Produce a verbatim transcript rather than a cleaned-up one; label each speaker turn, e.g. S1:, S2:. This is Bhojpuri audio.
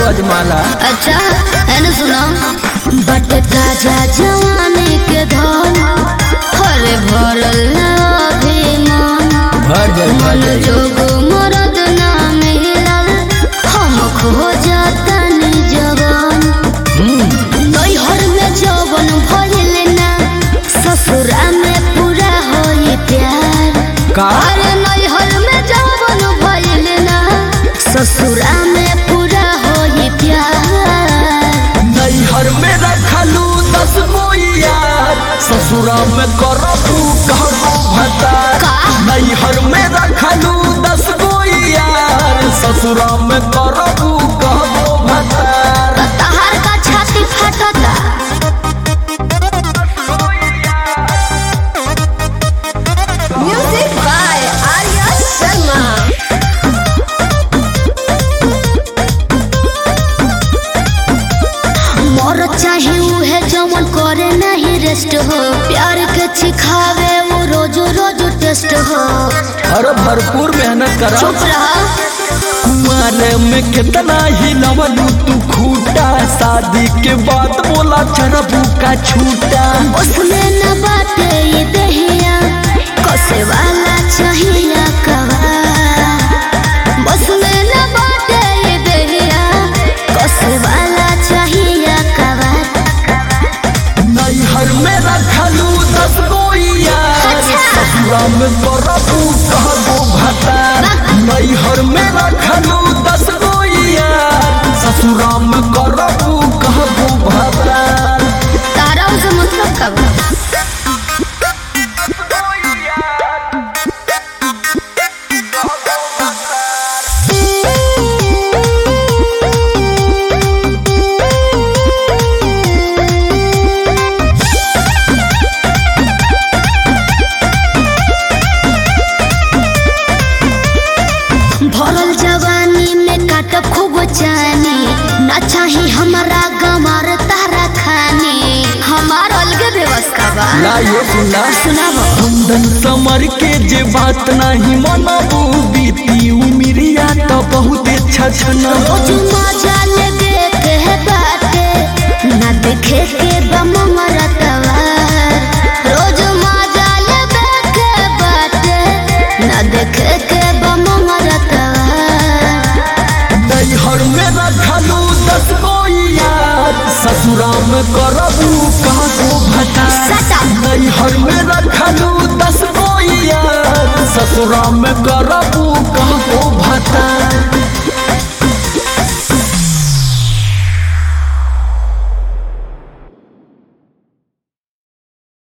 S1: अजमाला।
S2: अच्छा है ना सुना बट ताजा जवानी के धन हरे भरल अभिमान
S1: भर जाए भर जाए
S2: जोग मरद ना मिलल हम खो जातनी जवान नैहर में जवन भइल ना ससुरा में पूरा होई प्यार
S1: का
S2: अरे नैहर में जवन भइल ना ससुरा में पूरा होई प्यार
S1: नैहर में रखलू दस गो यार ससुरा में करबू कहबो भतार। नैहर में रखलू दस गो यार ससुरा में करबू कहबो भतार।
S2: तहार का छाती फटता म्यूजिक बाय आर्या शर्मा मोर चाहे उहे जवन करे नहीं रेस्ट हो प्यार के सिखावे वो रोज रोज टेस्ट हो
S1: अरे भरपूर मेहनत करा।
S2: चुप रहा
S1: कुमारे में कितना ही लवलू तू खूटा शादी के बाद बोला चरबू का छूटा।
S2: उसमें न बाटे ये दहिया कसे वाला चाहिए कवा उसमें न बाटे ये दहिया कसे वाला चाहिए कवा
S1: नैहर में रखलू दस गो यार ससुरा में करबू कहबो भतार। नैहर में रखलू दस गो यार ससुरा में करबू कहबो भतार।
S2: तारा उसे मतलब कब भरल जवानी में काट खूब जानी ना चाही हमारा गमार तारा खानी हमार अलगे व्यवस्था बा
S1: ला ये सुना
S2: सुनाबो
S1: कुंदन समर के जे बात नहीं मनबू बीती उमिरिया तो बहुत छछना
S2: रोज मजा ले देखे है बाटे ना देखे के बम मरतवा रोज मजा ले देखे बाटे ना देखे के बम मरतवा
S1: नैहर में रखलू दस गो यार ससुरा में करबू कहबो भतार। नैहर में रखलू दस गो यार ससुरा में करबू कहबो भतार।